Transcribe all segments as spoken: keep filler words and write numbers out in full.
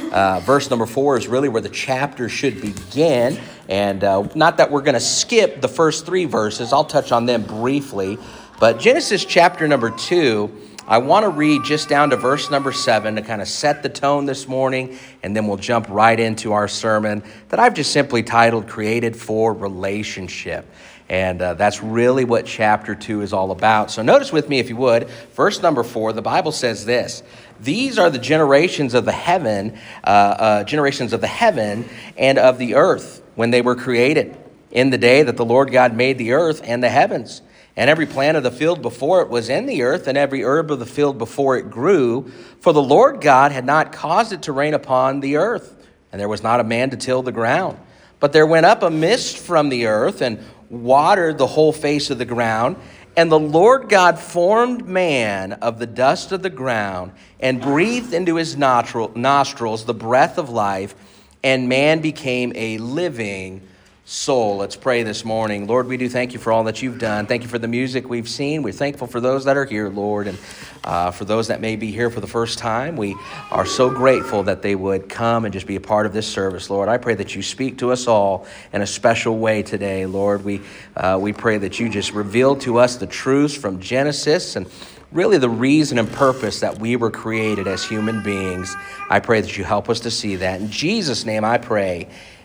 Uh, verse number four is really where the chapter should begin. And uh, not that we're going to skip the first three verses. I'll touch on them briefly. But Genesis chapter number two, I want to read just down to verse number seven to kind of set the tone this morning. And then we'll jump right into our sermon that I've just simply titled Created for Relationship. And uh, that's really what chapter two is all about. So notice with me, if you would, verse number four, the Bible says this: "These are the generations of the heaven, uh, uh, generations of the heaven and of the earth when they were created, in the day that the Lord God made the earth and the heavens. And every plant of the field before it was in the earth, and every herb of the field before it grew. For the Lord God had not caused it to rain upon the earth, and there was not a man to till the ground. But there went up a mist from the earth, and watered the whole face of the ground. And the Lord God formed man of the dust of the ground, and breathed into his nostrils the breath of life, and man became a living soul." Let's pray this morning. Lord, we do thank you for all that you've done. Thank you for the music we've seen. We're thankful for those that are here, Lord, and uh, for those that may be here for the first time. We are so grateful that they would come and just be a part of this service, Lord. I pray that you speak to us all in a special way today, Lord. We uh, we pray that you just reveal to us the truths from Genesis and really the reason and purpose that we were created as human beings. I pray that you help us to see that. In Jesus' name I pray,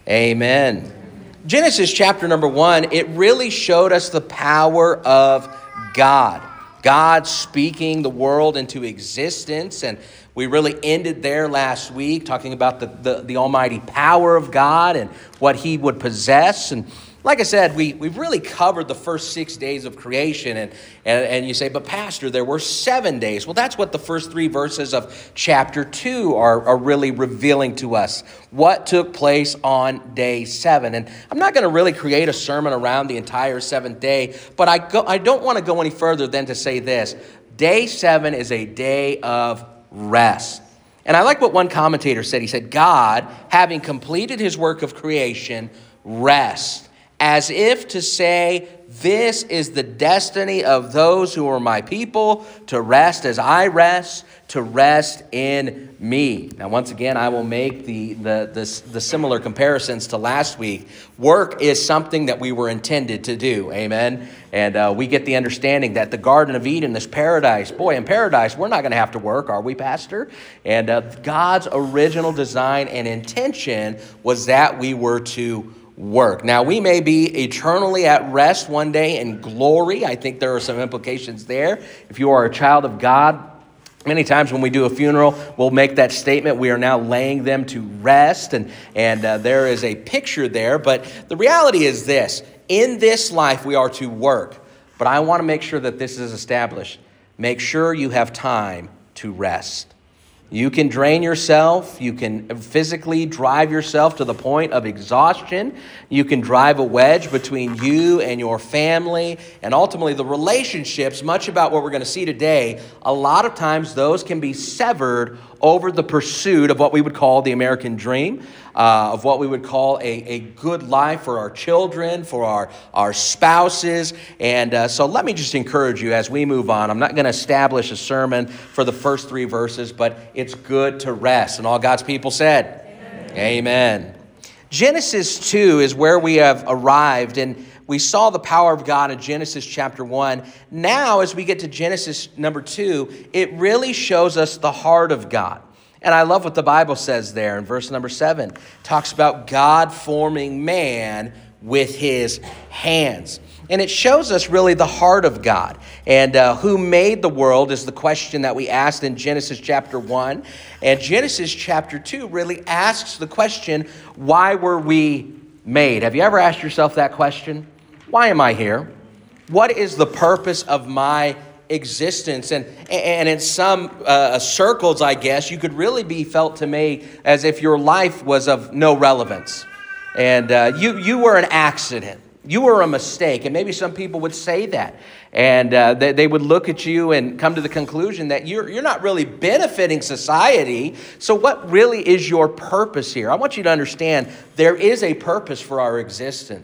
amen. Genesis chapter number one, it really showed us the power of God. God speaking the world into existence. And we really ended there last week talking about the, the, the almighty power of God and what he would possess. And like I said, we, we've really covered the first six days of creation. And, and, and you say, but Pastor, there were seven days. Well, that's what the first three verses of chapter two are, are really revealing to us. What took place on day seven. And I'm not going to really create a sermon around the entire seventh day, but I, go, I don't want to go any further than to say this. Day seven is a day of rest. And I like what one commentator said. He said, God, having completed his work of creation, rests. As if to say, this is the destiny of those who are my people, to rest as I rest, to rest in me. Now, once again, I will make the, the, the, the similar comparisons to last week. Work is something that we were intended to do, amen? And uh, we get the understanding that the Garden of Eden, this paradise, boy, in paradise, we're not going to have to work, are we, Pastor? And uh, God's original design and intention was that we were to work. Now, we may be eternally at rest one day in glory. I think there are some implications there. If you are a child of God, many times when we do a funeral, we'll make that statement, we are now laying them to rest, and, and uh, there is a picture there. But the reality is this: in this life, we are to work. But I want to make sure that this is established. Make sure you have time to rest. You can drain yourself. You can physically drive yourself to the point of exhaustion. You can drive a wedge between you and your family and ultimately the relationships. Much about what we're going to see today, a lot of times those can be severed over the pursuit of what we would call the American dream, uh, of what we would call a, a good life for our children, for our, our spouses. And uh, so let me just encourage you as we move on. I'm not going to establish a sermon for the first three verses, but it's good to rest. And all God's people said, Amen. Amen. Genesis two is where we have arrived, and we saw the power of God in Genesis chapter one. Now, as we get to Genesis number two, it really shows us the heart of God. And I love what the Bible says there in verse number seven. It talks about God forming man with his hands. And it shows us really the heart of God. And uh, who made the world is the question that we asked in Genesis chapter one. And Genesis chapter two really asks the question, why were we made? Have you ever asked yourself that question? Why am I here? What is the purpose of my existence? And and in some uh, circles, I guess, you could really be felt to me as if your life was of no relevance. And uh, you, you were an accident. You were a mistake. And maybe some people would say that. And uh, they, they would look at you and come to the conclusion that you're, you're not really benefiting society. So what really is your purpose here? I want you to understand there is a purpose for our existence.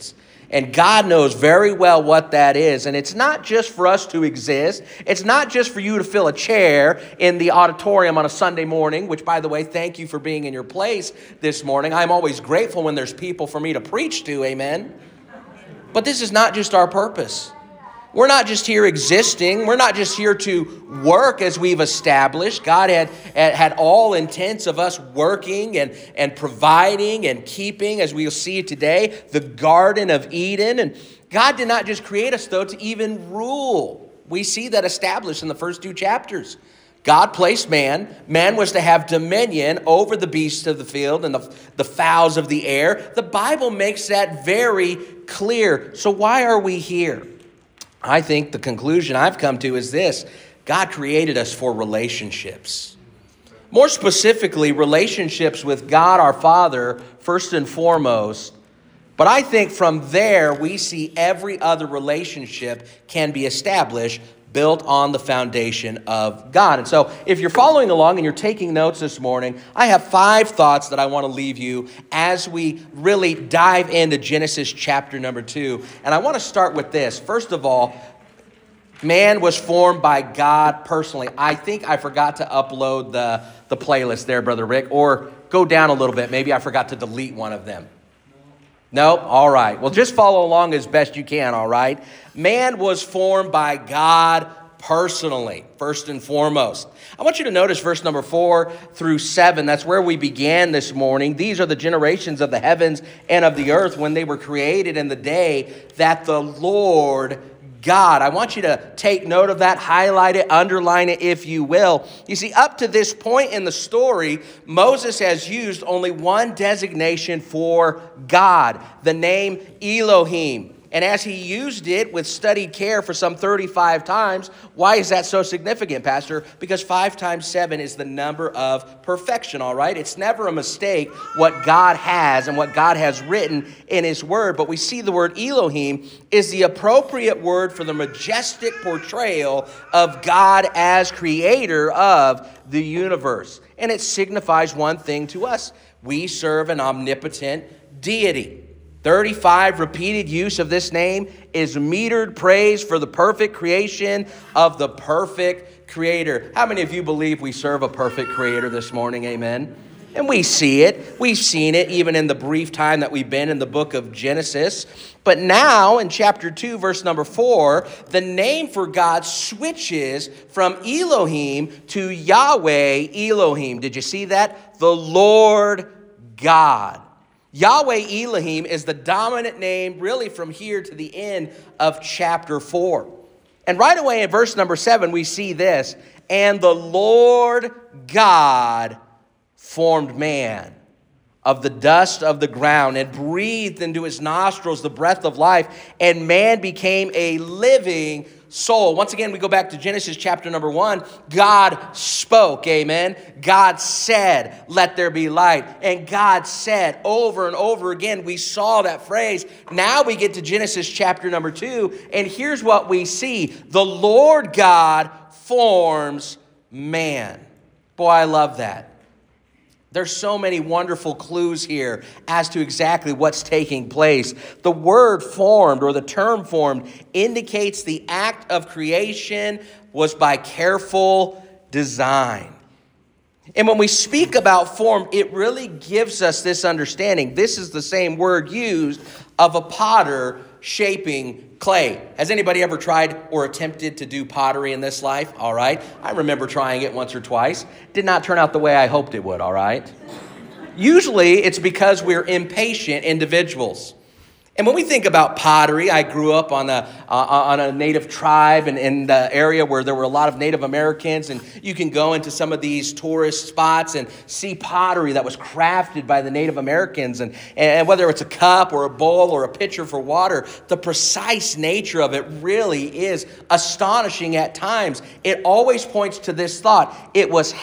And God knows very well what that is. And it's not just for us to exist. It's not just for you to fill a chair in the auditorium on a Sunday morning, which, by the way, thank you for being in your place this morning. I'm always grateful when there's people for me to preach to, amen? But this is not just our purpose. We're not just here existing. We're not just here to work as we've established. God had, had all intents of us working and, and providing and keeping, as we'll see today, the Garden of Eden. And God did not just create us, though, to even rule. We see that established in the first two chapters. God placed man. Man was to have dominion over the beasts of the field and the, the fowls of the air. The Bible makes that very clear. So why are we here? I think the conclusion I've come to is this: God created us for relationships. More specifically, relationships with God our Father, first and foremost. But I think from there, we see every other relationship can be established, built on the foundation of God. And so if you're following along and you're taking notes this morning, I have five thoughts that I want to leave you as we really dive into Genesis chapter number two. And I want to start with this. First of all, man was formed by God personally. I think I forgot to upload the, the playlist there, Brother Rick, or go down a little bit. Maybe I forgot to delete one of them. No? All right. Well, just follow along as best you can, all right? Man was formed by God personally, first and foremost. I want you to notice verse number four through seven. That's where we began this morning. These are the generations of the heavens and of the earth when they were created in the day that the Lord God. I want you to take note of that, highlight it, underline it, if you will. You see, up to this point in the story, Moses has used only one designation for God, the name Elohim. And as he used it with studied care for some thirty-five times, why is that so significant, Pastor? Because five times seven is the number of perfection, all right? It's never a mistake what God has and what God has written in his word. But we see the word Elohim is the appropriate word for the majestic portrayal of God as creator of the universe. And it signifies one thing to us: we serve an omnipotent deity. thirty-five repeated use of this name is metered praise for the perfect creation of the perfect creator. How many of you believe we serve a perfect creator this morning? Amen. And we see it. We've seen it even in the brief time that we've been in the book of Genesis. But now in chapter two, verse number four, the name for God switches from Elohim to Yahweh Elohim. Did you see that? The Lord God. Yahweh Elohim is the dominant name really from here to the end of chapter four. And right away in verse number seven, we see this: and the Lord God formed man of the dust of the ground and breathed into his nostrils the breath of life, and man became a living soul. Once again, we go back to Genesis chapter number one. God spoke, amen. God said, let there be light. And God said over and over again, we saw that phrase. Now we get to Genesis chapter number two, and here's what we see. The Lord God forms man. Boy, I love that. There's so many wonderful clues here as to exactly what's taking place. The word formed, or the term formed, indicates the act of creation was by careful design. And when we speak about form, it really gives us this understanding. This is the same word used of a potter shaping clay. Has anybody ever tried or attempted to do pottery in this life? All right. I remember trying it once or twice. Did not turn out the way I hoped it would, all right? Usually it's because we're impatient individuals. And when we think about pottery, I grew up on a uh, on a native tribe and in the area where there were a lot of Native Americans, and you can go into some of these tourist spots and see pottery that was crafted by the Native Americans, and, and whether it's a cup or a bowl or a pitcher for water, the precise nature of it really is astonishing at times. It always points to this thought: it was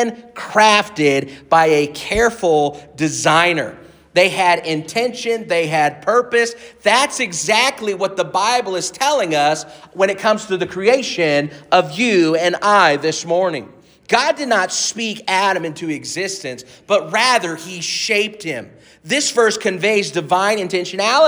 handcrafted by a careful designer. They had intention, they had purpose. That's exactly what the Bible is telling us when it comes to the creation of you and I this morning. God did not speak Adam into existence, but rather he shaped him. This verse conveys divine intentionality.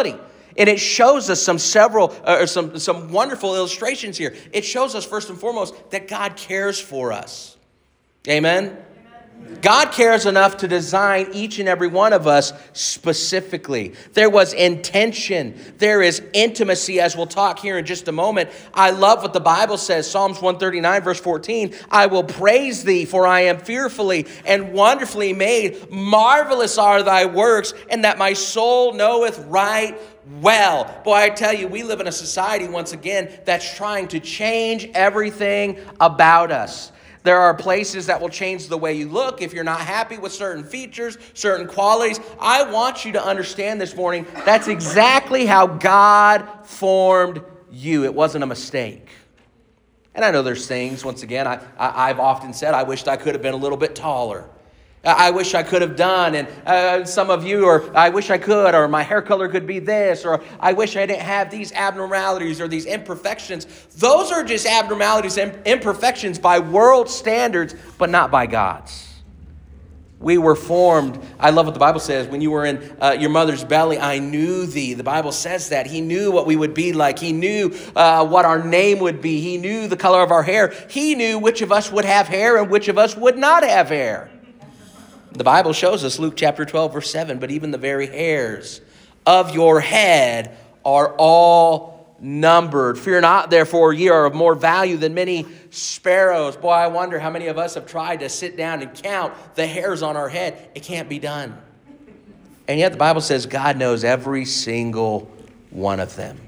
And it shows us some several, or some, some wonderful illustrations here. It shows us first and foremost that God cares for us. Amen? God cares enough to design each and every one of us specifically. There was intention. There is intimacy, as we'll talk here in just a moment. I love what the Bible says. Psalms one thirty-nine, verse fourteen. I will praise thee, for I am fearfully and wonderfully made. Marvelous are thy works, and that my soul knoweth right well. Boy, I tell you, we live in a society, once again, that's trying to change everything about us. There are places that will change the way you look if you're not happy with certain features, certain qualities. I want you to understand this morning, that's exactly how God formed you. It wasn't a mistake. And I know there's things, once again, I, I, I've often said, I wished I could have been a little bit taller. I wish I could have done, and uh, some of you, or I wish I could, or my hair color could be this, or I wish I didn't have these abnormalities or these imperfections. Those are just abnormalities and imperfections by world standards, but not by God's. We were formed. I love what the Bible says. When you were in uh, your mother's belly, I knew thee. The Bible says that. He knew what we would be like. He knew uh, what our name would be. He knew the color of our hair. He knew which of us would have hair and which of us would not have hair. The Bible shows us, Luke chapter twelve, verse seven, but even the very hairs of your head are all numbered. Fear not, therefore, ye are of more value than many sparrows. Boy, I wonder how many of us have tried to sit down and count the hairs on our head. It can't be done. And yet the Bible says God knows every single one of them.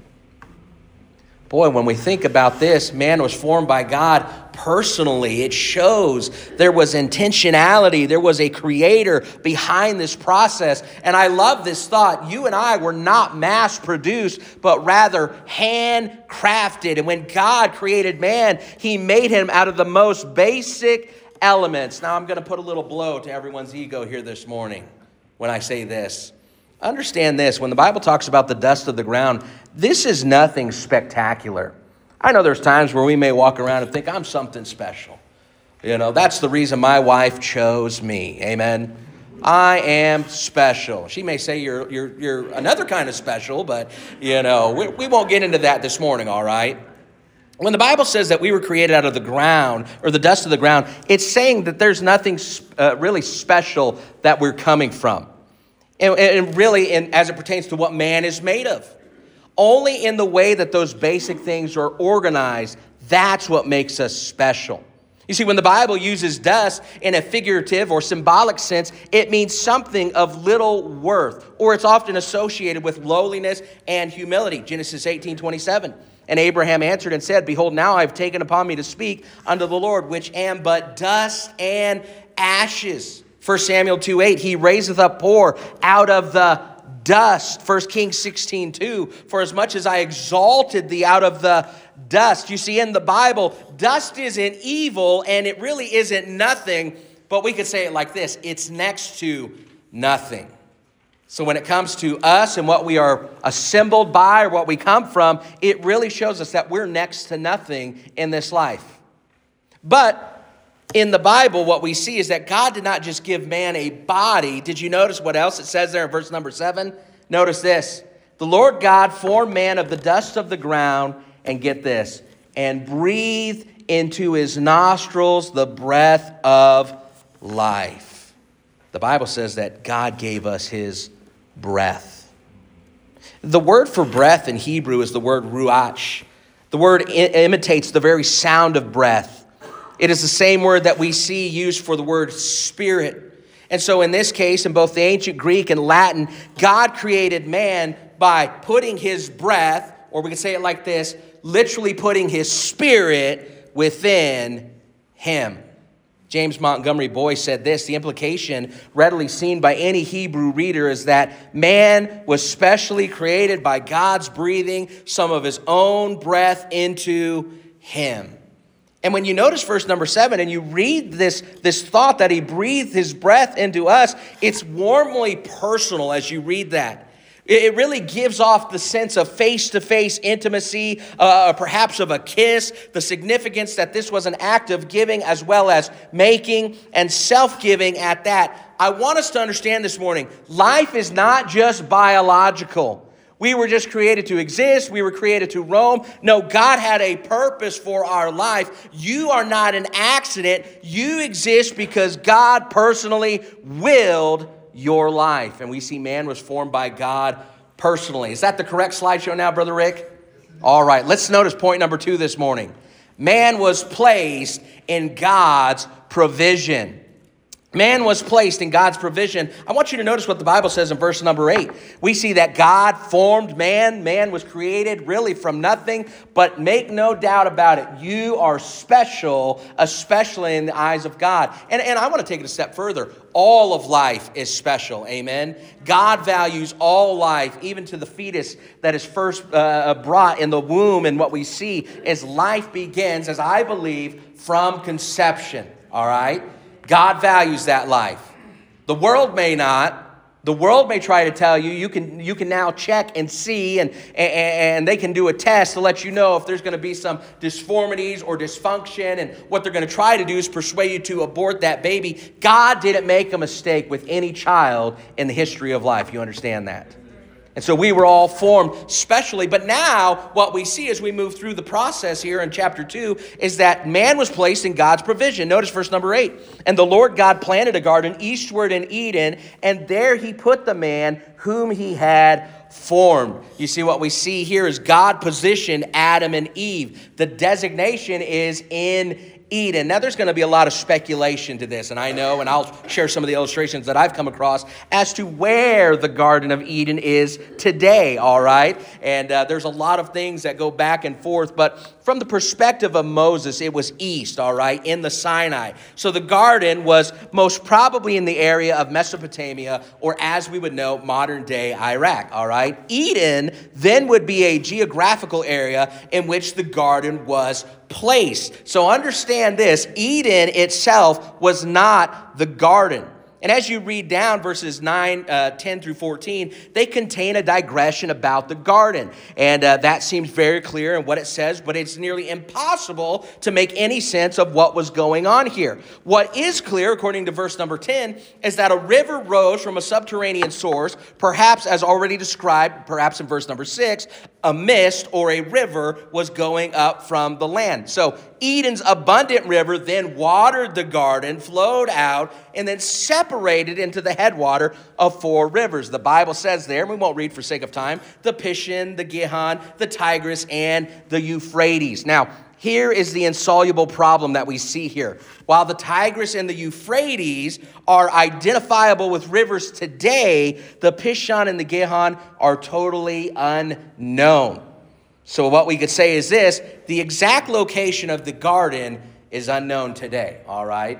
Boy, when we think about this, man was formed by God personally. It shows there was intentionality. There was a creator behind this process. And I love this thought. You and I were not mass-produced, but rather handcrafted. And when God created man, he made him out of the most basic elements. Now, I'm going to put a little blow to everyone's ego here this morning when I say this. Understand this. When the Bible talks about the dust of the ground, this is nothing spectacular. I know there's times where we may walk around and think, I'm something special. You know, that's the reason my wife chose me. Amen. I am special. She may say you're you're you're another kind of special, but, you know, we, we won't get into that this morning, all right? When the Bible says that we were created out of the ground, or the dust of the ground, it's saying that there's nothing uh, really special that we're coming from. And, and really, in, as it pertains to what man is made of. Only in the way that those basic things are organized, that's what makes us special. You see, when the Bible uses dust in a figurative or symbolic sense, it means something of little worth, or it's often associated with lowliness and humility. Genesis eighteen twenty-seven. And Abraham answered and said, Behold, now I have taken upon me to speak unto the Lord, which am but dust and ashes. First Samuel two eight, he raiseth up poor out of the dust. First Kings sixteen two, for as much as I exalted thee out of the dust. You see, in the Bible, dust isn't evil and it really isn't nothing, but we could say it like this, it's next to nothing. So when it comes to us and what we are assembled by or what we come from, it really shows us that we're next to nothing in this life. But in the Bible, what we see is that God did not just give man a body. Did you notice what else it says there in verse number seven? Notice this. The Lord God formed man of the dust of the ground, and get this, and breathed into his nostrils the breath of life. The Bible says that God gave us his breath. The word for breath in Hebrew is the word ruach. The word imitates the very sound of breath. It is the same word that we see used for the word spirit. And so in this case, in both the ancient Greek and Latin, God created man by putting his breath, or we can say it like this, literally putting his spirit within him. James Montgomery Boyce said this, the implication readily seen by any Hebrew reader is that man was specially created by God's breathing some of his own breath into him. And when you notice verse number seven and you read this, this thought that he breathed his breath into us, it's warmly personal as you read that. It really gives off the sense of face-to-face intimacy, uh, perhaps of a kiss, the significance that this was an act of giving as well as making and self-giving at that. I want us to understand this morning, life is not just biological. We were just created to exist. We were created to roam. No, God had a purpose for our life. You are not an accident. You exist because God personally willed your life. And we see man was formed by God personally. Is that the correct slideshow now, Brother Rick? All right, let's notice point number two this morning. Man was placed in God's provision. Man was placed in God's provision. I want you to notice what the Bible says in verse number eight. We see that God formed man. Man was created really from nothing. But make no doubt about it, you are special, especially in the eyes of God. And, and I want to take it a step further. All of life is special. Amen. God values all life, even to the fetus that is first uh, brought in the womb. And what we see is life begins, as I believe, from conception. All right. God values that life. The world may not. The world may try to tell you, you can you can now check and see, and, and, and they can do a test to let you know if there's going to be some disformities or dysfunction, and what they're going to try to do is persuade you to abort that baby. God didn't make a mistake with any child in the history of life. You understand that? And so we were all formed specially. But now what we see as we move through the process here in chapter two is that man was placed in God's provision. Notice verse number eight. And the Lord God planted a garden eastward in Eden, and there he put the man whom he had formed. You see, what we see here is God positioned Adam and Eve. The designation is in Eden. Now, there's going to be a lot of speculation to this, and I know, and I'll share some of the illustrations that I've come across as to where the Garden of Eden is today, all right? And uh, there's a lot of things that go back and forth, but from the perspective of Moses, it was east, all right, in the Sinai. So the garden was most probably in the area of Mesopotamia, or as we would know, modern-day Iraq, all right? Eden then would be a geographical area in which the garden was placed. So understand this, Eden itself was not the garden. And as you read down verses nine, uh, ten through fourteen, they contain a digression about the garden. And uh, that seems very clear in what it says, but it's nearly impossible to make any sense of what was going on here. What is clear, according to verse number ten, is that a river rose from a subterranean source, perhaps as already described, perhaps in verse number six, a mist or a river was going up from the land. So Eden's abundant river then watered the garden, flowed out, and then separated into the headwater of four rivers. The Bible says there, and we won't read for sake of time, the Pishon, the Gihon, the Tigris, and the Euphrates. Now, here is the insoluble problem that we see here. While the Tigris and the Euphrates are identifiable with rivers today, the Pishon and the Gihon are totally unknown. So what we could say is this: the exact location of the garden is unknown today, all right?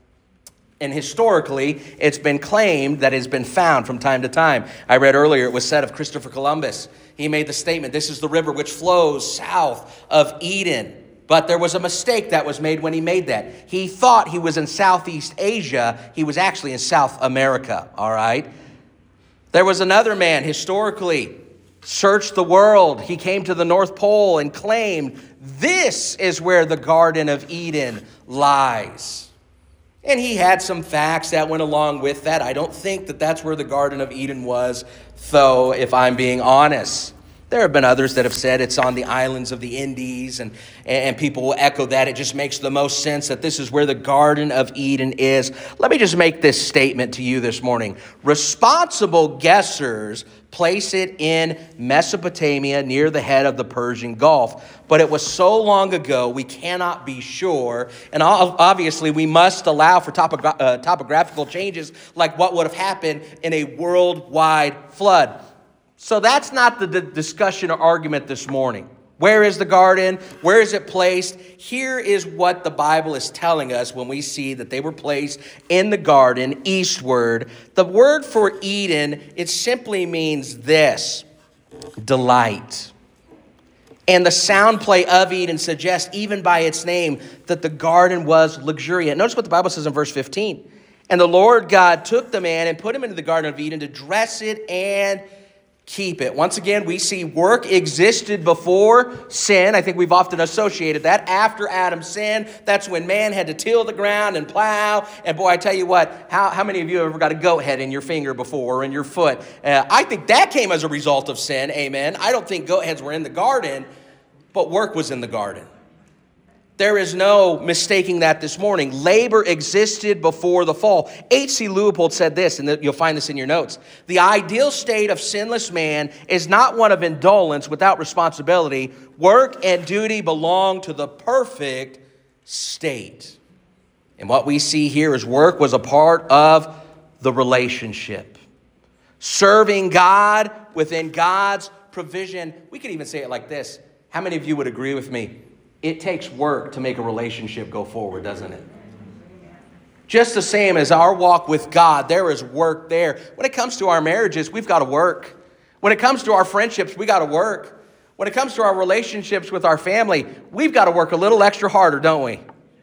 And historically, it's been claimed that it's been found from time to time. I read earlier it was said of Christopher Columbus. He made the statement, this is the river which flows south of Eden. But there was a mistake that was made when he made that. He thought he was in Southeast Asia. He was actually in South America, all right? There was another man historically searched the world. He came to the North Pole and claimed, this is where the Garden of Eden lies. And he had some facts that went along with that. I don't think that that's where the Garden of Eden was, though, if I'm being honest. There have been others that have said it's on the islands of the Indies, and, and people will echo that. It just makes the most sense that this is where the Garden of Eden is. Let me just make this statement to you this morning. Responsible guessers place it in Mesopotamia near the head of the Persian Gulf. But it was so long ago, we cannot be sure. And obviously, we must allow for topogra- uh, topographical changes like what would have happened in a worldwide flood. So that's not the d- discussion or argument this morning. Where is the garden? Where is it placed? Here is what the Bible is telling us when we see that they were placed in the garden eastward. The word for Eden, it simply means this: delight. And the sound play of Eden suggests, even by its name, that the garden was luxuriant. Notice what the Bible says in verse fifteen. And the Lord God took the man and put him into the Garden of Eden to dress it and keep it. Once again, we see work existed before sin. I think we've often associated that. After Adam's sin, that's when man had to till the ground and plow. And boy, I tell you what, how, how many of you have ever got a goat head in your finger before or in your foot? Uh, I think that came as a result of sin, amen. I don't think goat heads were in the garden, but work was in the garden. There is no mistaking that this morning. Labor existed before the fall. H C Leupold said this, and you'll find this in your notes. The ideal state of sinless man is not one of indolence without responsibility. Work and duty belong to the perfect state. And what we see here is work was a part of the relationship. Serving God within God's provision. We could even say it like this. How many of you would agree with me? It takes work to make a relationship go forward, doesn't it? Just the same as our walk with God, there is work there. When it comes to our marriages, we've got to work. When it comes to our friendships, we got to work. When it comes to our relationships with our family, we've got to work a little extra harder, don't we?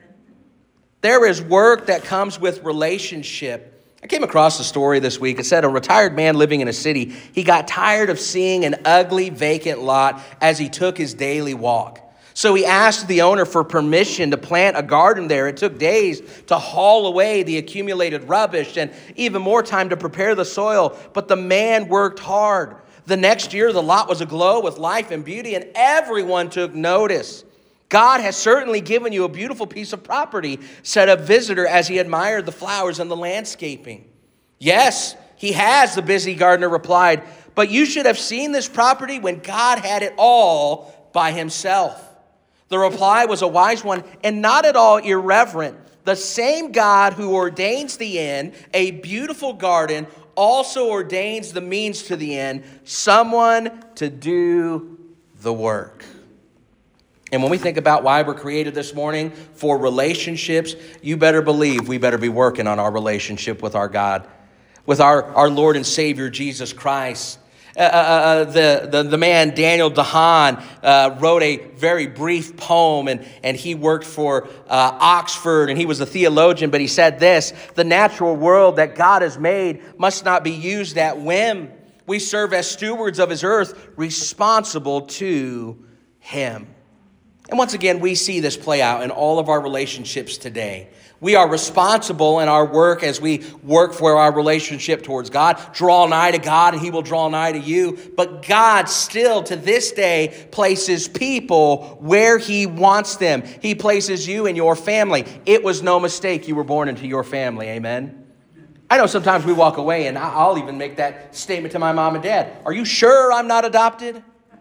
There is work that comes with relationship. I came across a story this week. It said a retired man living in a city, he got tired of seeing an ugly vacant lot as he took his daily walk. So he asked the owner for permission to plant a garden there. It took days to haul away the accumulated rubbish and even more time to prepare the soil. But the man worked hard. The next year, the lot was aglow with life and beauty, and everyone took notice. God has certainly given you a beautiful piece of property, said a visitor as he admired the flowers and the landscaping. Yes, he has, the busy gardener replied, but you should have seen this property when God had it all by himself. The reply was a wise one and not at all irreverent. The same God who ordains the end, a beautiful garden, also ordains the means to the end, someone to do the work. And when we think about why we're created this morning for relationships, you better believe we better be working on our relationship with our God, with our, our Lord and Savior, Jesus Christ. Uh, uh, the, the, the man, Daniel DeHaan, uh, wrote a very brief poem, and, and he worked for uh, Oxford, and he was a theologian, but he said this: the natural world that God has made must not be used at whim. We serve as stewards of his earth, responsible to him. And once again, we see this play out in all of our relationships today. We are responsible in our work as we work for our relationship towards God. Draw nigh to God and he will draw nigh to you. But God still to this day places people where he wants them. He places you in your family. It was no mistake you were born into your family. Amen. I know sometimes we walk away and I'll even make that statement to my mom and dad. Are you sure I'm not adopted?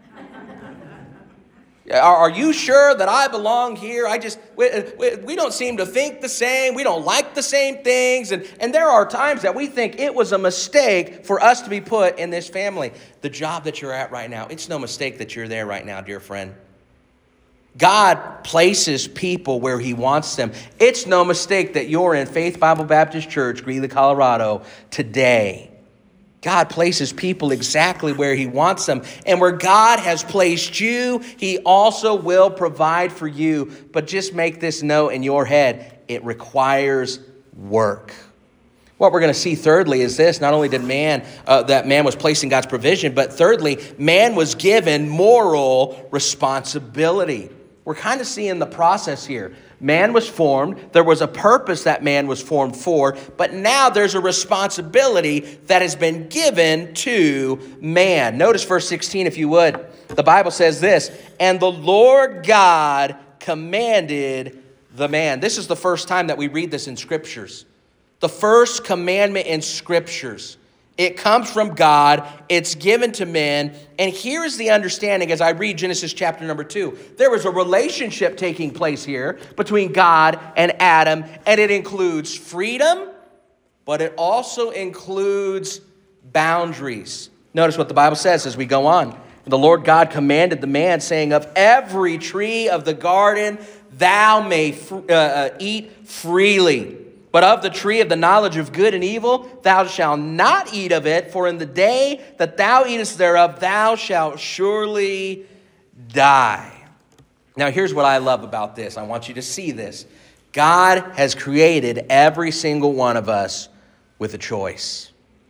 Are you sure that I belong here? I just, we, we, we don't seem to think the same. We don't like the same things. And, and there are times that we think it was a mistake for us to be put in this family. The job that you're at right now, it's no mistake that you're there right now, dear friend. God places people where he wants them. It's no mistake that you're in Faith Bible Baptist Church, Greeley, Colorado, today. God places people exactly where he wants them. And where God has placed you, he also will provide for you. But just make this note in your head: it requires work. What we're going to see thirdly is this: not only did man, uh, that man was placed in God's provision, but thirdly, man was given moral responsibility. We're kind of seeing the process here. Man was formed. There was a purpose that man was formed for, but now there's a responsibility that has been given to man. Notice verse sixteen, if you would. The Bible says this: and the Lord God commanded the man. This is the first time that we read this in scriptures. The first commandment in scriptures. It comes from God. It's given to men. And here is the understanding as I read Genesis chapter number two. There was a relationship taking place here between God and Adam, and it includes freedom, but it also includes boundaries. Notice what the Bible says as we go on. The Lord God commanded the man, saying, of every tree of the garden thou may uh, uh, eat freely. But of the tree of the knowledge of good and evil, thou shalt not eat of it, for in the day that thou eatest thereof, thou shalt surely die. Now, here's what I love about this. I want you to see this. God has created every single one of us with a choice.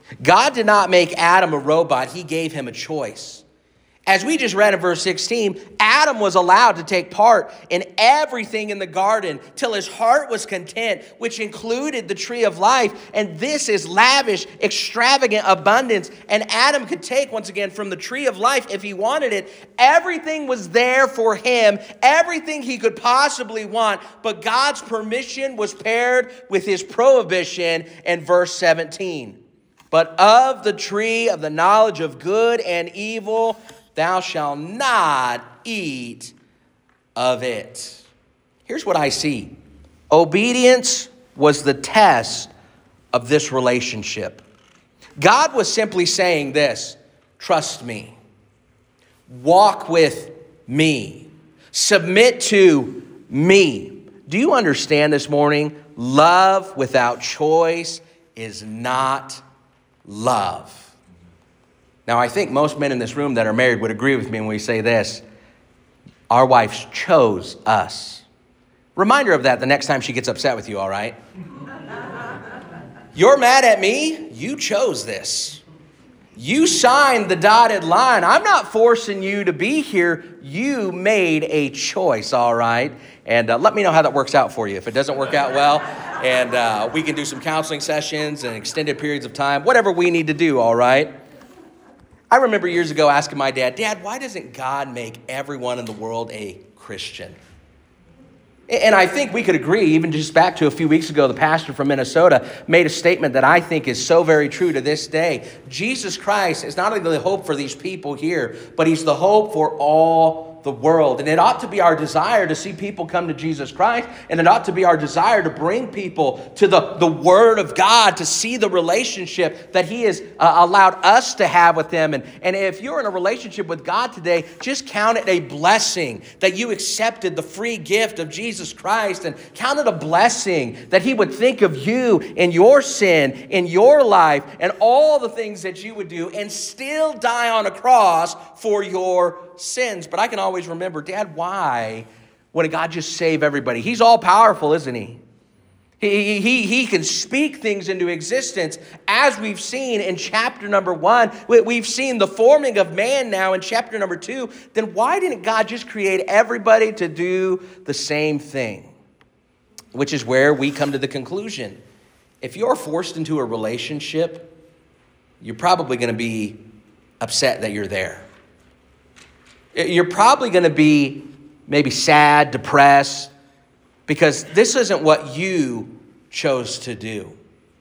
God did not make Adam a robot. He gave him a choice. As we just read in verse sixteen, Adam was allowed to take part in everything in the garden till his heart was content, which included the tree of life. And this is lavish, extravagant abundance. And Adam could take, once again, from the tree of life if he wanted it. Everything was there for him, everything he could possibly want. But God's permission was paired with his prohibition in verse seventeen. But of the tree of the knowledge of good and evil, thou shalt not eat of it. Here's what I see. Obedience was the test of this relationship. God was simply saying this: trust me. Walk with me. Submit to me. Do you understand this morning? Love without choice is not love. Now, I think most men in this room that are married would agree with me when we say this: our wives chose us. Reminder of that the next time she gets upset with you, all right? You're mad at me? You chose this. You signed the dotted line. I'm not forcing you to be here. You made a choice, all right? And uh, let me know how that works out for you. If it doesn't work out well, and uh, we can do some counseling sessions and extended periods of time, whatever we need to do, all right? I remember years ago asking my dad, Dad, why doesn't God make everyone in the world a Christian? And I think we could agree, even just back to a few weeks ago, the pastor from Minnesota made a statement that I think is so very true to this day. Jesus Christ is not only the hope for these people here, but he's the hope for all the world. And it ought to be our desire to see people come to Jesus Christ, and it ought to be our desire to bring people to the, the Word of God, to see the relationship that he has uh, allowed us to have with him. And, and if you're in a relationship with God today, just count it a blessing that you accepted the free gift of Jesus Christ, and count it a blessing that he would think of you in your sin, in your life, and all the things that you would do, and still die on a cross for your sins. But I can always remember, Dad, why wouldn't God just save everybody? He's all powerful, isn't he? He, he, he can speak things into existence, as we've seen in chapter number one. We've seen the forming of man now in chapter number two. Then why didn't God just create everybody to do the same thing? Which is where we come to the conclusion. If you're forced into a relationship, you're probably going to be upset that you're there. You're probably going to be maybe sad, depressed, because this isn't what you chose to do.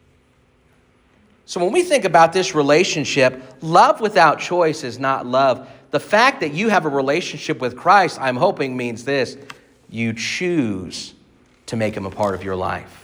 So when we think about this relationship, love without choice is not love. The fact that you have a relationship with Christ, I'm hoping, means this: you choose to make him a part of your life.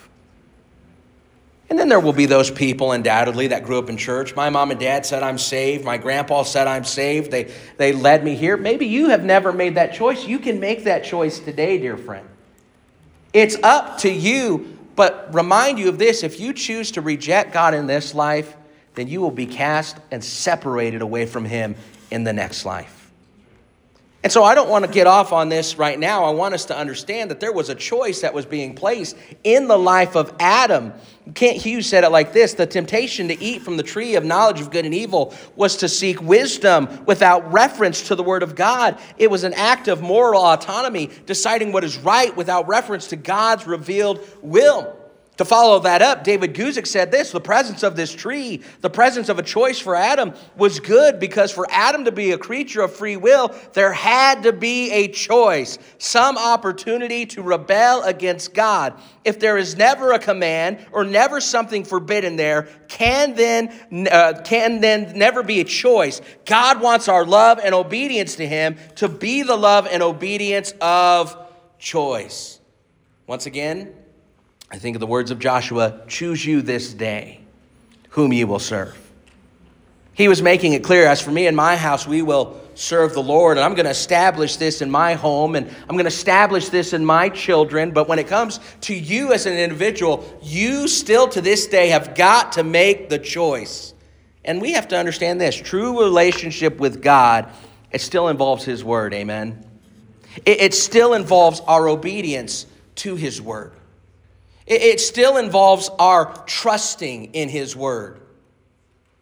And then there will be those people, undoubtedly, that grew up in church. My mom and dad said I'm saved. My grandpa said I'm saved. They, they led me here. Maybe you have never made that choice. You can make that choice today, dear friend. It's up to you. But remind you of this: if you choose to reject God in this life, then you will be cast and separated away from him in the next life. And so I don't want to get off on this right now. I want us to understand that there was a choice that was being placed in the life of Adam. Kent Hughes said it like this: the temptation to eat from the tree of knowledge of good and evil was to seek wisdom without reference to the Word of God. It was an act of moral autonomy, deciding what is right without reference to God's revealed will. To follow that up, David Guzik said this: the presence of this tree, the presence of a choice for Adam, was good because for Adam to be a creature of free will, there had to be a choice, some opportunity to rebel against God. If there is never a command or never something forbidden there, can then, uh, can then never be a choice. God wants our love and obedience to him to be the love and obedience of choice. Once again, I think of the words of Joshua: choose you this day whom ye will serve. He was making it clear, as for me and my house, we will serve the Lord. And I'm going to establish this in my home, and I'm going to establish this in my children. But when it comes to you as an individual, you still to this day have got to make the choice. And we have to understand this: true relationship with God, it still involves his word. Amen. It, it still involves our obedience to his word. It still involves our trusting in his word.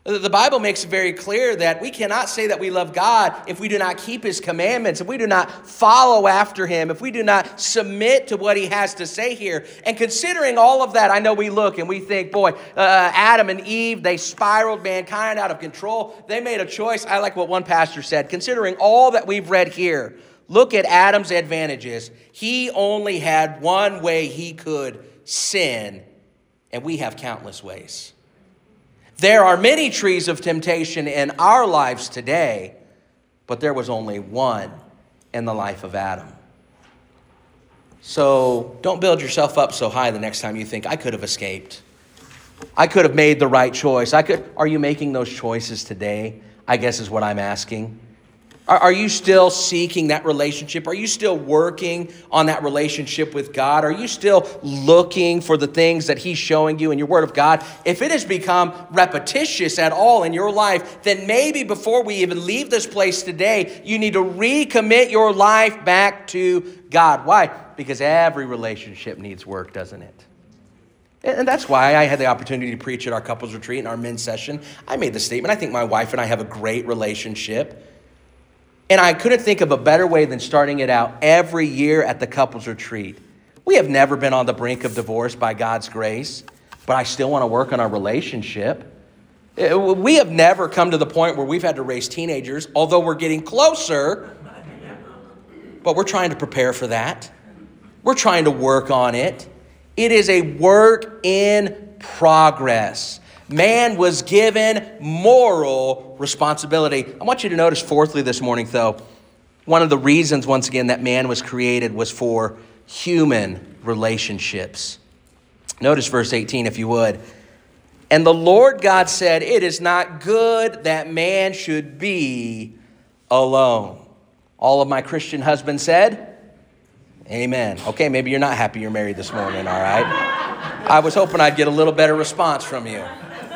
The Bible makes it very clear that we cannot say that we love God if we do not keep his commandments, if we do not follow after him, if we do not submit to what he has to say here. And considering all of that, I know we look and we think, boy, uh, Adam and Eve, they spiraled mankind out of control. They made a choice. I like what one pastor said. Considering all that we've read here, look at Adam's advantages. He only had one way he could sin, and we have countless ways. There are many trees of temptation in our lives today, but there was only one in the life of Adam. So don't build yourself up so high the next time you think, I could have escaped. I could have made the right choice. I could. Are you making those choices today? I guess is what I'm asking. Are, are you still seeking that relationship? Are you still working on that relationship with God? Are you still looking for the things that he's showing you in your word of God? If it has become repetitious at all in your life, then maybe before we even leave this place today, you need to recommit your life back to God. Why? Because every relationship needs work, doesn't it? And that's why I had the opportunity to preach at our couples retreat and our men's session. I made the statement, I think my wife and I have a great relationship. And I couldn't think of a better way than starting it out every year at the couples retreat. We have never been on the brink of divorce by God's grace, but I still want to work on our relationship. We have never come to the point where we've had to raise teenagers, although we're getting closer, but we're trying to prepare for that. We're trying to work on it. It is a work in progress. Man was given moral responsibility. I want you to notice fourthly this morning, though, one of the reasons, once again, that man was created was for human relationships. Notice verse eighteen, if you would. And the Lord God said, it is not good that man should be alone. All of my Christian husbands said, amen. Okay, maybe you're not happy you're married this morning, all right? I was hoping I'd get a little better response from you.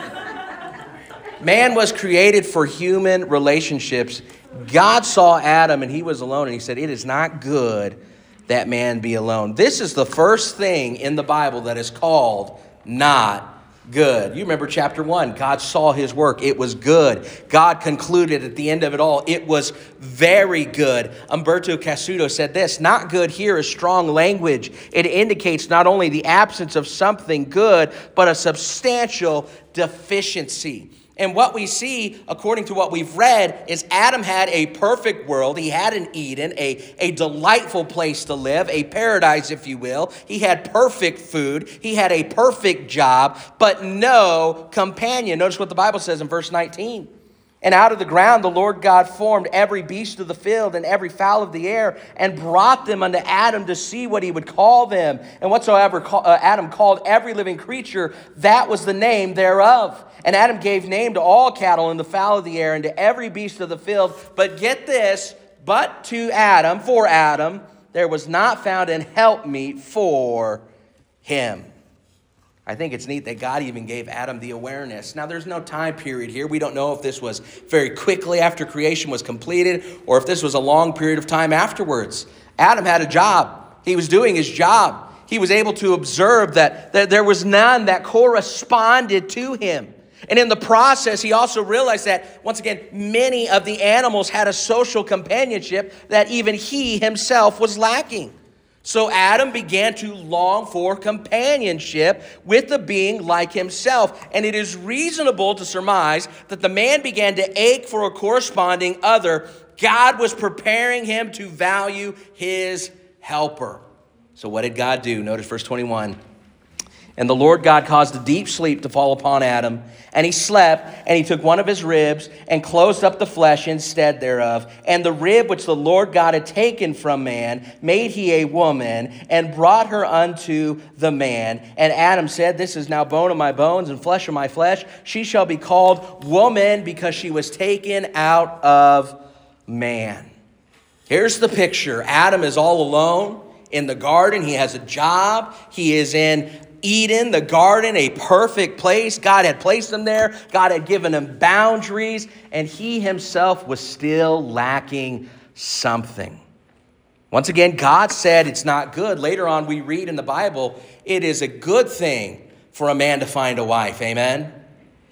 Man was created for human relationships. God saw Adam and he was alone, and he said, it is not good that man be alone. This is the first thing in the Bible that is called not good. You remember chapter one, God saw his work. It was good. God concluded at the end of it all, it was very good. Umberto Cassuto said this, not good here is strong language. It indicates not only the absence of something good, but a substantial deficiency. And what we see, according to what we've read, is Adam had a perfect world. He had an Eden, a, a delightful place to live, a paradise, if you will. He had perfect food. He had a perfect job, but no companion. Notice what the Bible says in verse nineteen. And out of the ground the Lord God formed every beast of the field and every fowl of the air and brought them unto Adam to see what he would call them. And whatsoever Adam called every living creature, that was the name thereof. And Adam gave name to all cattle and the fowl of the air and to every beast of the field. But get this, but to Adam, for Adam, there was not found an helpmeet for him. I think it's neat that God even gave Adam the awareness. Now, there's no time period here. We don't know if this was very quickly after creation was completed or if this was a long period of time afterwards. Adam had a job. He was doing his job. He was able to observe that, that there was none that corresponded to him. And in the process, he also realized that, once again, many of the animals had a social companionship that even he himself was lacking. So Adam began to long for companionship with a being like himself. And it is reasonable to surmise that the man began to ache for a corresponding other. God was preparing him to value his helper. So what did God do? Notice verse twenty-one. And the Lord God caused a deep sleep to fall upon Adam, and he slept, and he took one of his ribs and closed up the flesh instead thereof. And the rib which the Lord God had taken from man made he a woman, and brought her unto the man. And Adam said, this is now bone of my bones and flesh of my flesh. She shall be called woman, because she was taken out of man. Here's the picture. Adam is all alone in the garden. He has a job. He is in Eden, the garden, a perfect place. God had placed him there. God had given him boundaries, and he himself was still lacking something. Once again, God said it's not good. Later on, we read in the Bible, it is a good thing for a man to find a wife. Amen?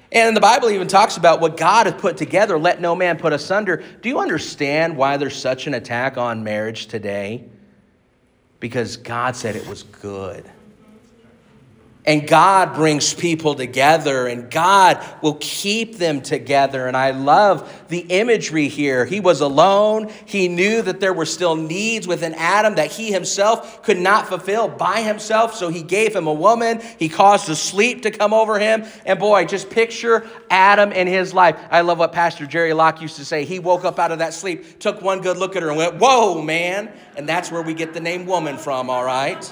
And the Bible even talks about what God has put together, let no man put asunder. Do you understand why there's such an attack on marriage today? Because God said it was good. And God brings people together, and God will keep them together. And I love the imagery here. He was alone. He knew that there were still needs within Adam that he himself could not fulfill by himself. So he gave him a woman. He caused a sleep to come over him. And boy, just picture Adam in his life. I love what Pastor Jerry Locke used to say. He woke up out of that sleep, took one good look at her and went, "Whoa, man." And that's where we get the name woman from, all right?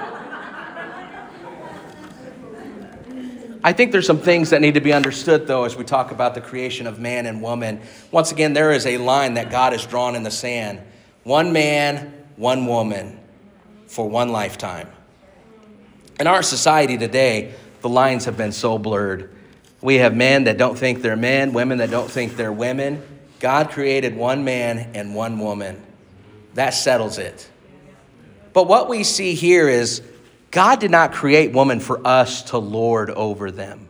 I think there's some things that need to be understood, though, as we talk about the creation of man and woman. Once again, there is a line that God has drawn in the sand. One man, one woman for one lifetime. In our society today, the lines have been so blurred. We have men that don't think they're men, women that don't think they're women. God created one man and one woman. That settles it. But what we see here is God did not create woman for us to lord over them.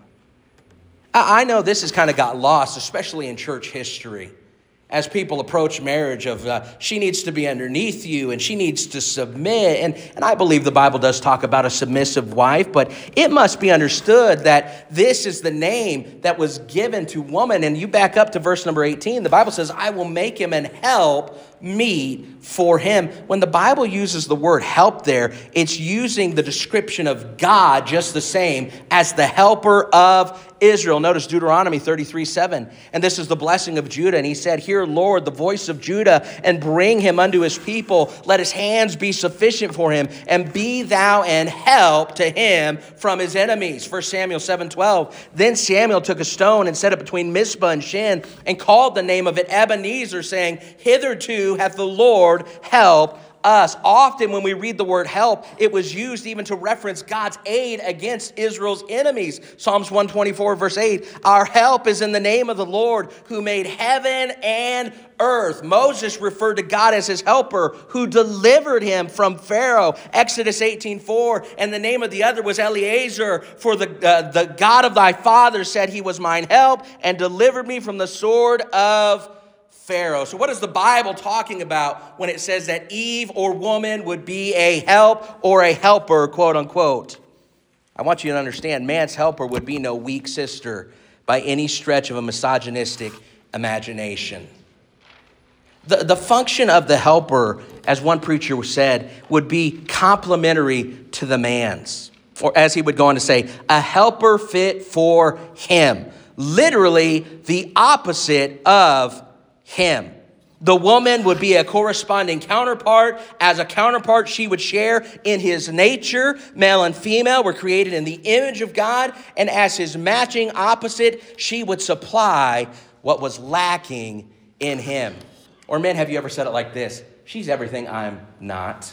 I know this has kind of got lost, especially in church history. As people approach marriage of uh, she needs to be underneath you and she needs to submit. And, and I believe the Bible does talk about a submissive wife, but it must be understood that this is the name that was given to woman. And you back up to verse number eighteen, the Bible says, "I will make him an help meet for him." When the Bible uses the word help there, it's using the description of God just the same as the helper of Israel. Notice Deuteronomy thirty-three seven. "And this is the blessing of Judah. And he said, Hear, Lord, the voice of Judah, and bring him unto his people. Let his hands be sufficient for him, and be thou an help to him from his enemies." First Samuel seven twelve. "Then Samuel took a stone and set it between Mizpah and Shin, and called the name of it Ebenezer, saying, Hitherto hath the Lord helped us." Often when we read the word help, it was used even to reference God's aid against Israel's enemies. Psalms one twenty-four verse eight, "Our help is in the name of the Lord who made heaven and earth." Moses referred to God as his helper who delivered him from Pharaoh. Exodus eighteen four, "And the name of the other was Eleazar, for the, uh, the God of thy father said, He was mine help and delivered me from the sword of Pharaoh." So what is the Bible talking about when it says that Eve or woman would be a help or a helper, quote unquote? I want you to understand, man's helper would be no weak sister by any stretch of a misogynistic imagination. The, the function of the helper, as one preacher said, would be complementary to the man's. Or as he would go on to say, a helper fit for him. Literally the opposite of him. The woman would be a corresponding counterpart. As a counterpart, she would share in his nature. Male and female were created in the image of God. And as his matching opposite, she would supply what was lacking in him. Or men, have you ever said it like this? She's everything I'm not.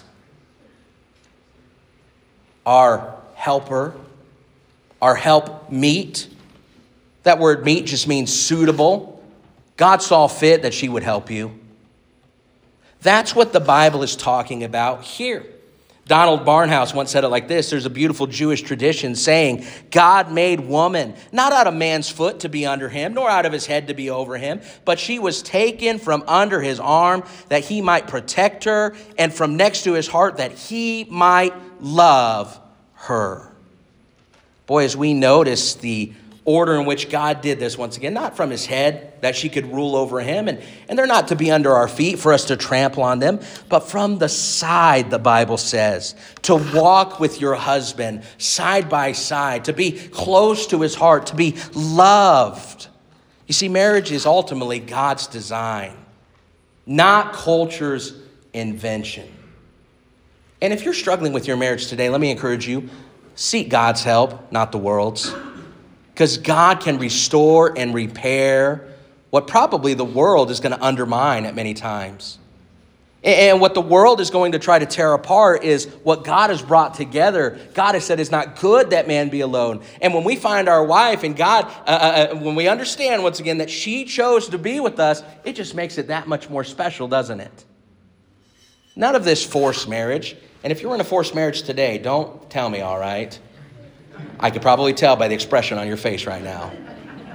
Our helper, our help meet. That word meet just means suitable. God saw fit that she would help you. That's what the Bible is talking about here. Donald Barnhouse once said it like this. There's a beautiful Jewish tradition saying, God made woman, not out of man's foot to be under him, nor out of his head to be over him, but she was taken from under his arm that he might protect her, and from next to his heart that he might love her. Boy, as we notice the order in which God did this, once again, not from his head, that she could rule over him, and, and they're not to be under our feet for us to trample on them, but from the side, the Bible says, to walk with your husband side by side, to be close to his heart, to be loved. You see, marriage is ultimately God's design, not culture's invention. And if you're struggling with your marriage today, let me encourage you, seek God's help, not the world's. Because God can restore and repair what probably the world is going to undermine at many times. And what the world is going to try to tear apart is what God has brought together. God has said it's not good that man be alone. And when we find our wife and God, uh, uh, when we understand once again that she chose to be with us, it just makes it that much more special, doesn't it? None of this forced marriage. And if you're in a forced marriage today, don't tell me, all right? I could probably tell by the expression on your face right now.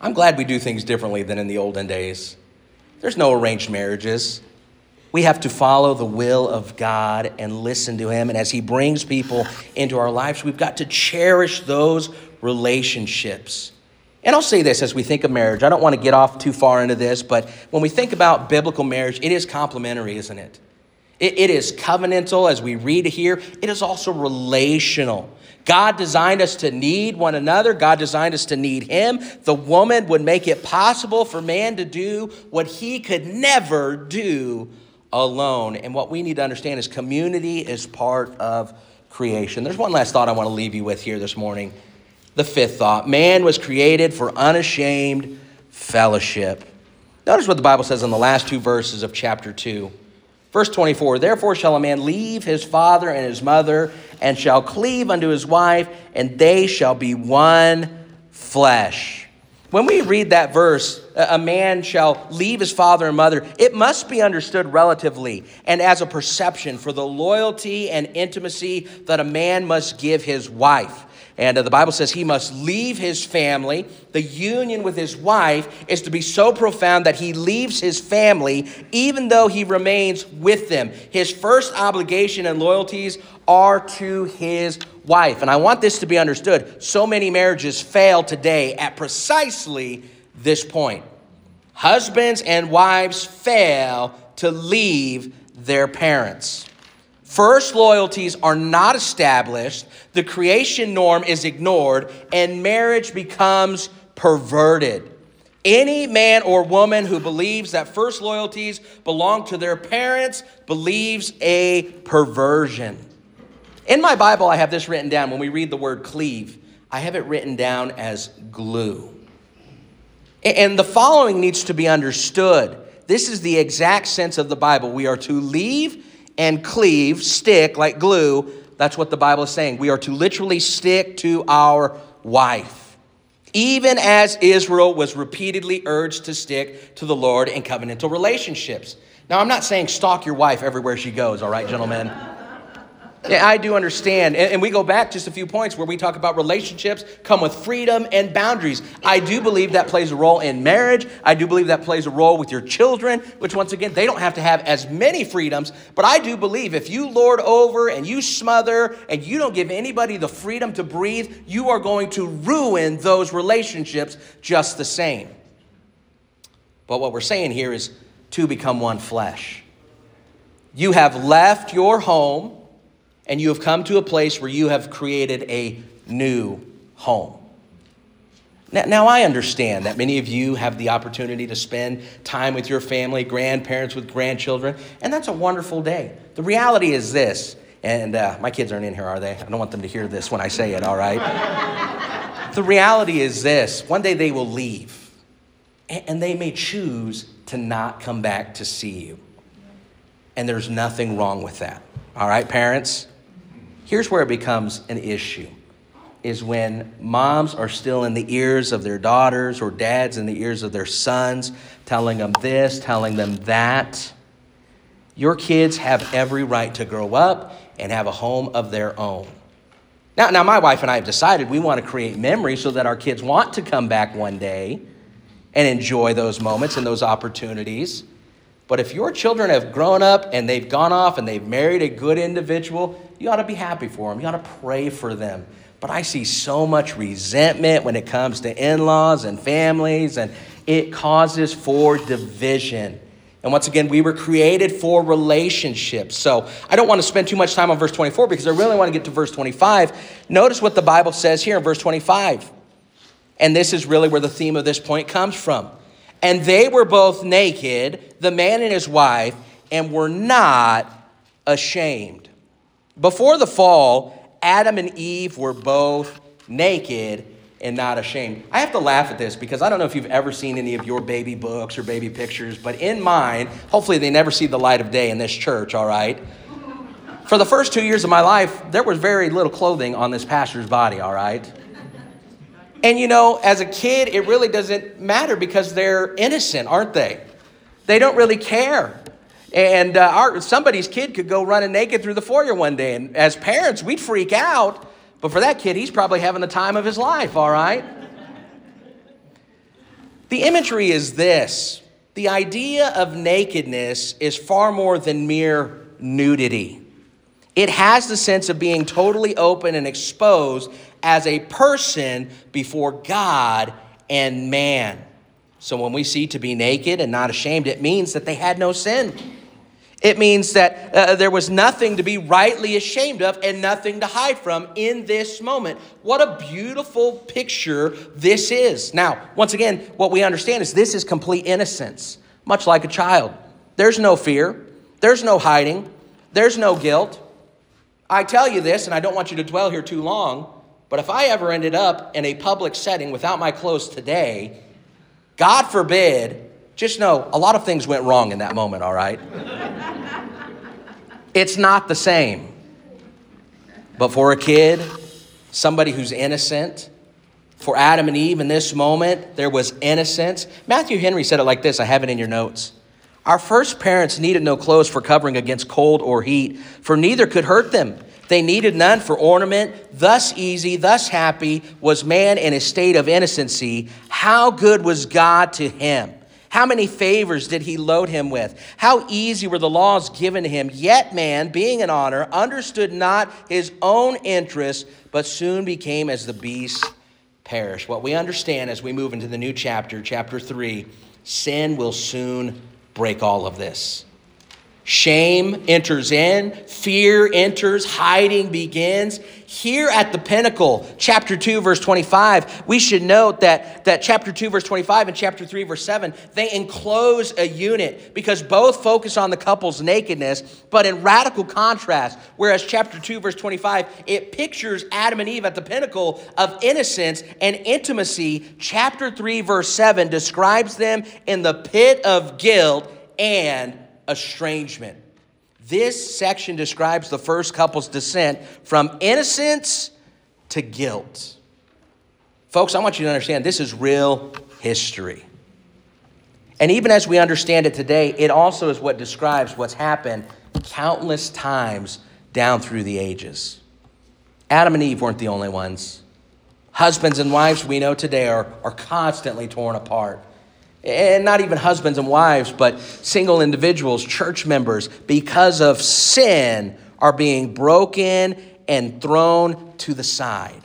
I'm glad we do things differently than in the olden days. There's no arranged marriages. We have to follow the will of God and listen to him. And as he brings people into our lives, we've got to cherish those relationships. And I'll say this as we think of marriage. I don't want to get off too far into this, but when we think about biblical marriage, it is complementary, isn't it? It, it is covenantal, as we read here. It is also relational. God designed us to need one another. God designed us to need him. The woman would make it possible for man to do what he could never do alone. And what we need to understand is community is part of creation. There's one last thought I want to leave you with here this morning. The fifth thought: man was created for unashamed fellowship. Notice what the Bible says in the last two verses of chapter two. Verse twenty-four, therefore shall a man leave his father and his mother, and shall cleave unto his wife, and they shall be one flesh. When we read that verse, a man shall leave his father and mother, it must be understood relatively and as a perception for the loyalty and intimacy that a man must give his wife. And uh, the Bible says he must leave his family. The union with his wife is to be so profound that he leaves his family even though he remains with them. His first obligation and loyalties are to his wife. And I want this to be understood. So many marriages fail today at precisely this point. Husbands and wives fail to leave their parents. First loyalties are not established, the creation norm is ignored, and marriage becomes perverted. Any man or woman who believes that first loyalties belong to their parents believes a perversion. In my Bible, I have this written down. When we read the word cleave, I have it written down as glue. And the following needs to be understood. This is the exact sense of the Bible. We are to leave and cleave, stick like glue. That's what the Bible is saying. We are to literally stick to our wife, even as Israel was repeatedly urged to stick to the Lord in covenantal relationships. Now, I'm not saying stalk your wife everywhere she goes, all right, gentlemen? Yeah, I do understand. And, and we go back just a few points where we talk about relationships come with freedom and boundaries. I do believe that plays a role in marriage. I do believe that plays a role with your children, which once again, they don't have to have as many freedoms. But I do believe if you lord over and you smother and you don't give anybody the freedom to breathe, you are going to ruin those relationships just the same. But what we're saying here is to become one flesh. You have left your home, and you have come to a place where you have created a new home. Now, now, I understand that many of you have the opportunity to spend time with your family, grandparents with grandchildren, and that's a wonderful day. The reality is this, and uh, my kids aren't in here, are they? I don't want them to hear this when I say it, all right? The reality is this: one day they will leave, and, and they may choose to not come back to see you. And there's nothing wrong with that, all right, parents? Here's where it becomes an issue, is when moms are still in the ears of their daughters or dads in the ears of their sons, telling them this, telling them that. Your kids have every right to grow up and have a home of their own. Now, now my wife and I have decided we want to create memories so that our kids want to come back one day and enjoy those moments and those opportunities. But if your children have grown up and they've gone off and they've married a good individual, you ought to be happy for them. You ought to pray for them. But I see so much resentment when it comes to in-laws and families, and it causes for division. And once again, we were created for relationships. So I don't want to spend too much time on verse twenty-four because I really want to get to verse twenty-five. Notice what the Bible says here in verse twenty-five. And this is really where the theme of this point comes from. And they were both naked, the man and his wife, and were not ashamed. Before the fall, Adam and Eve were both naked and not ashamed. I have to laugh at this because I don't know if you've ever seen any of your baby books or baby pictures, but in mine, hopefully they never see the light of day in this church, all right? For the first two years of my life, there was very little clothing on this pastor's body, all right? And you know, as a kid, it really doesn't matter because they're innocent, aren't they? They don't really care. And uh, our, somebody's kid could go running naked through the foyer one day. And as parents, we'd freak out. But for that kid, he's probably having the time of his life, all right? The imagery is this. The idea of nakedness is far more than mere nudity. It has the sense of being totally open and exposed as a person before God and man. So when we see to be naked and not ashamed, it means that they had no sin. It means that uh, there was nothing to be rightly ashamed of and nothing to hide from in this moment. What a beautiful picture this is. Now, once again, what we understand is this is complete innocence, much like a child. There's no fear. There's no hiding. There's no guilt. I tell you this, and I don't want you to dwell here too long, but if I ever ended up in a public setting without my clothes today, God forbid, just know a lot of things went wrong in that moment, all right? It's not the same. But for a kid, somebody who's innocent, for Adam and Eve in this moment, there was innocence. Matthew Henry said it like this. I have it in your notes. Our first parents needed no clothes for covering against cold or heat, for neither could hurt them. They needed none for ornament. Thus easy, thus happy was man in a state of innocency. How good was God to him? How many favors did he load him with? How easy were the laws given to him? Yet man, being in honor, understood not his own interests, but soon became as the beasts perish. What we understand as we move into the new chapter, chapter three, sin will soon break all of this. Shame enters in, fear enters, hiding begins. Here at the pinnacle, chapter two, verse twenty-five, we should note that, that chapter two, verse twenty-five and chapter three, verse seven, they enclose a unit because both focus on the couple's nakedness, but in radical contrast. Whereas chapter two, verse twenty-five, it pictures Adam and Eve at the pinnacle of innocence and intimacy. Chapter three, verse seven describes them in the pit of guilt and estrangement. This section describes the first couple's descent from innocence to guilt. Folks, I want you to understand this is real history. And even as we understand it today, it also is what describes what's happened countless times down through the ages. Adam and Eve weren't the only ones. Husbands and wives we know today are, are constantly torn apart. And not even husbands and wives, but single individuals, church members, because of sin, are being broken and thrown to the side.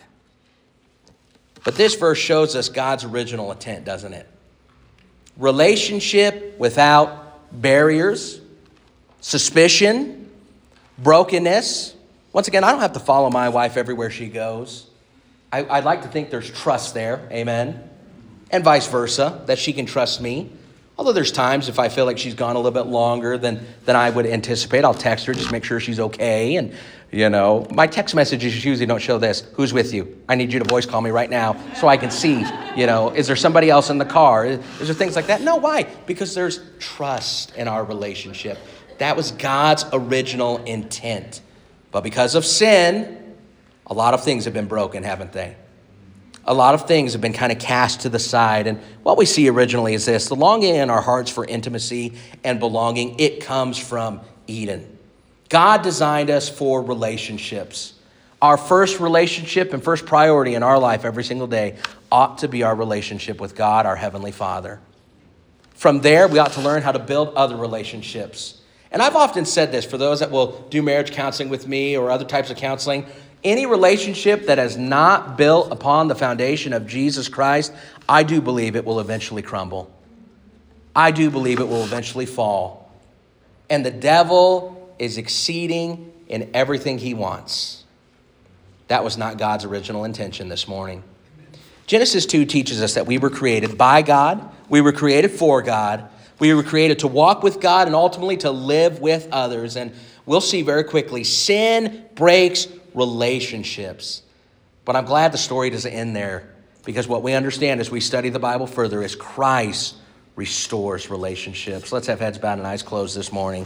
But this verse shows us God's original intent, doesn't it? Relationship without barriers, suspicion, brokenness. Once again, I don't have to follow my wife everywhere she goes. I, I'd like to think there's trust there, amen? And vice versa, that she can trust me. Although there's times if I feel like she's gone a little bit longer than, than I would anticipate, I'll text her, just make sure she's okay. And, you know, my text messages usually don't show this. Who's with you? I need you to voice call me right now so I can see, you know, is there somebody else in the car? Is there things like that? No, why? Because there's trust in our relationship. That was God's original intent. But because of sin, a lot of things have been broken, haven't they? A lot of things have been kind of cast to the side. And what we see originally is this: the longing in our hearts for intimacy and belonging, it comes from Eden. God designed us for relationships. Our first relationship and first priority in our life every single day ought to be our relationship with God, our Heavenly Father. From there, we ought to learn how to build other relationships. And I've often said this for those that will do marriage counseling with me or other types of counseling. Any relationship that is not built upon the foundation of Jesus Christ, I do believe it will eventually crumble. I do believe it will eventually fall. And the devil is exceeding in everything he wants. That was not God's original intention this morning. Genesis two teaches us that we were created by God. We were created for God. We were created to walk with God and ultimately to live with others. And we'll see very quickly, sin breaks relationships. But I'm glad the story doesn't end there, because what we understand as we study the Bible further is Christ restores relationships. Let's have heads bowed and eyes closed this morning.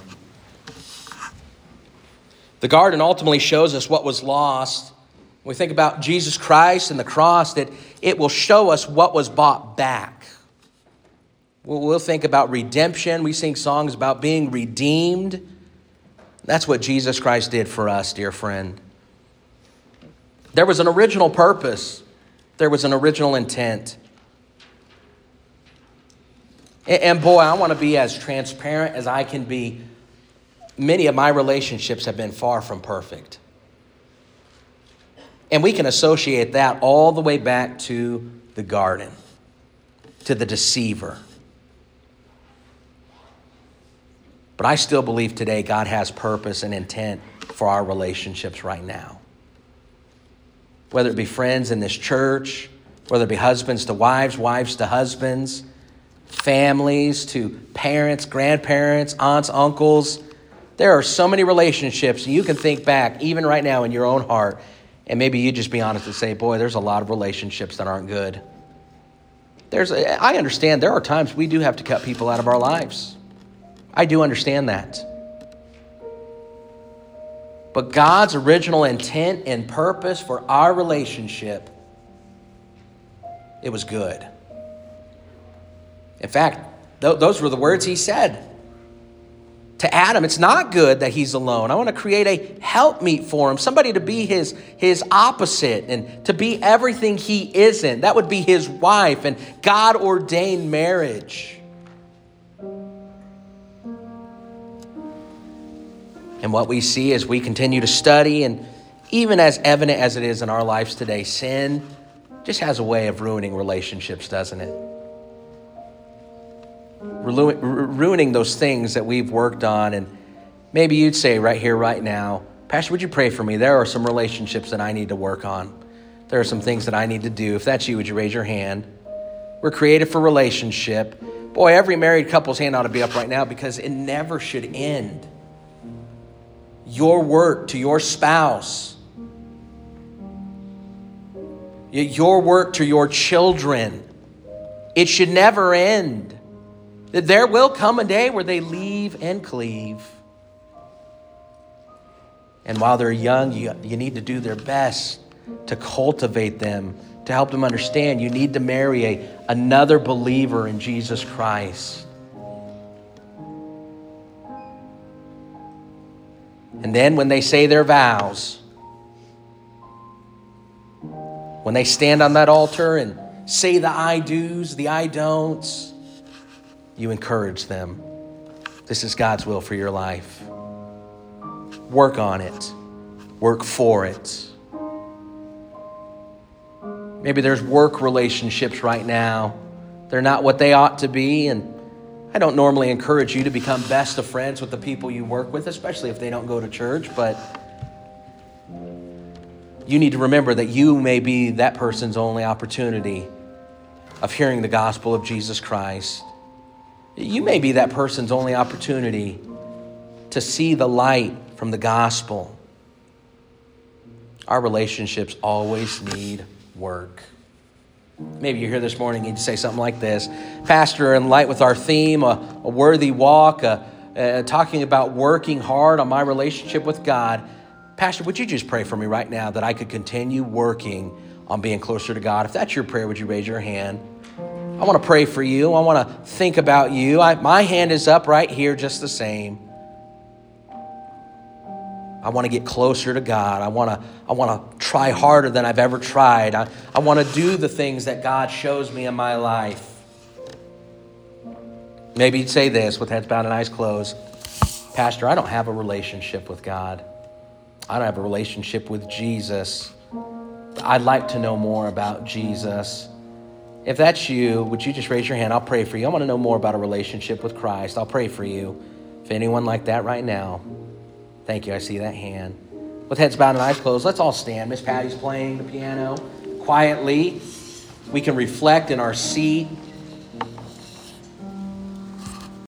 The garden ultimately shows us what was lost. When we think about Jesus Christ and the cross, that it will show us what was bought back. We'll think about redemption. We sing songs about being redeemed. That's what Jesus Christ did for us, dear friend. There was an original purpose. There was an original intent. And, and boy, I want to be as transparent as I can be. Many of my relationships have been far from perfect. And we can associate that all the way back to the garden, to the deceiver. But I still believe today God has purpose and intent for our relationships right now. Whether it be friends in this church, whether it be husbands to wives, wives to husbands, families to parents, grandparents, aunts, uncles. There are so many relationships, and you can think back, even right now in your own heart, and maybe you just be honest and say, boy, there's a lot of relationships that aren't good. There's, I understand there are times we do have to cut people out of our lives. I do understand that. But God's original intent and purpose for our relationship, it was good. In fact, th- those were the words he said to Adam. It's not good that he's alone. I want to create a helpmeet for him, somebody to be his, his opposite and to be everything he isn't. That would be his wife and God-ordained marriage. And what we see as we continue to study, and even as evident as it is in our lives today, sin just has a way of ruining relationships, doesn't it? Ru- ruining those things that we've worked on. And maybe you'd say right here, right now, Pastor, would you pray for me? There are some relationships that I need to work on. There are some things that I need to do. If that's you, would you raise your hand? We're created for relationship. Boy, every married couple's hand ought to be up right now because it never should end. Your work to your spouse, your work to your children, it should never end. There will come a day where they leave and cleave. And while they're young, you, you need to do their best to cultivate them, to help them understand you need to marry a, another believer in Jesus Christ. And then when they say their vows, when they stand on that altar and say the I do's, the I don'ts, you encourage them. This is God's will for your life. Work on it. Work for it. Maybe there's work relationships right now. They're not what they ought to be, and I don't normally encourage you to become best of friends with the people you work with, especially if they don't go to church, but you need to remember that you may be that person's only opportunity of hearing the gospel of Jesus Christ. You may be that person's only opportunity to see the light from the gospel. Our relationships always need work. Maybe you're here this morning and you say something like this. Pastor, in light with our theme, a, a worthy walk, uh, uh, talking about working hard on my relationship with God, Pastor, would you just pray for me right now that I could continue working on being closer to God? If that's your prayer, would you raise your hand? I want to pray for you. I want to think about you. I, my hand is up right here just the same. I want to get closer to God. I want to I want to try harder than I've ever tried. I, I want to do the things that God shows me in my life. Maybe you'd say this with heads bowed and eyes closed. Pastor, I don't have a relationship with God. I don't have a relationship with Jesus. I'd like to know more about Jesus. If that's you, would you just raise your hand? I'll pray for you. I want to know more about a relationship with Christ. I'll pray for you. If anyone like that right now, thank you. I see that hand. With heads bowed and eyes closed, let's all stand. Miss Patty's playing the piano quietly. We can reflect in our seat.